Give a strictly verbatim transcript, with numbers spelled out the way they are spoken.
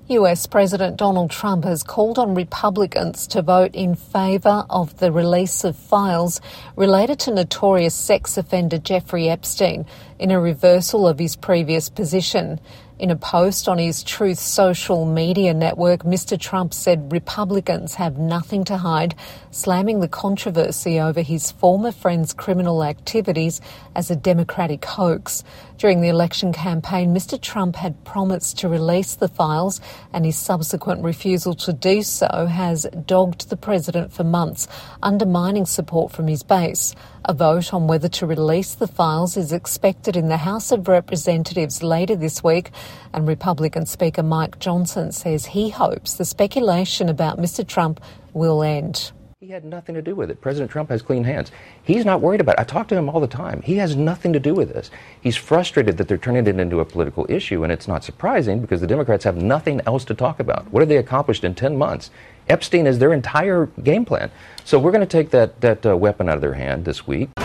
U S President Donald Trump has called on Republicans to vote in favour of the release of files related to notorious sex offender Jeffrey Epstein, in a reversal of his previous position. In a post on his Truth social media network, Mister Trump said Republicans have nothing to hide, slamming the controversy over his former friend's criminal activities as a Democratic hoax. During the election campaign, Mister Trump had promised to release the files, and his subsequent refusal to do so has dogged the president for months, undermining support from his base. A vote on whether to release the files is expected in the House of Representatives later this week, and Republican Speaker Mike Johnson says he hopes the speculation about Mister Trump will end. He had nothing to do with it. President Trump has clean hands. He's not worried about it. I talk to him all the time. He has nothing to do with this. He's frustrated that they're turning it into a political issue, and it's not surprising because the Democrats have nothing else to talk about. What have they accomplished in ten months? Epstein is their entire game plan. So we're going to take that, that uh, weapon out of their hand this week.